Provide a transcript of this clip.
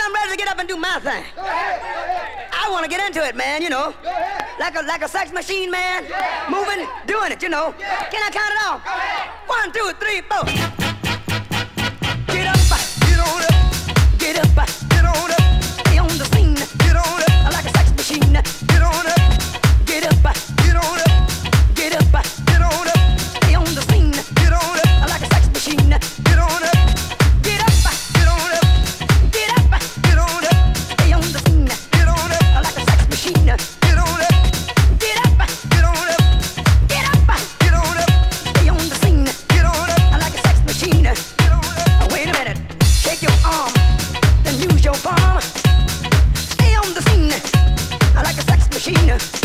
I'm ready to get up and do my thing. I want to get into it, man, you know. Like a sex machine, man. Moving, doing it, you know. Can I count it off? 1, 2, 3, 4. Get up, get on up, get up, get on up. Stay on the scene, get on up. Like a sex machine, get on up, get up, get on up, get up, get on up. Stay on the scene, get on up. Like a sex machine, get on up. Get up, get on up, get up, get on up. Stay on the scene, get on up. Like a sex machine, get on up. Get up, get on up, get up, get on up. Stay on the scene, get on up. Like a sex machine, get on up. Wait a minute, shake your arm, then use your palm. Stay on the scene, like a sex machine.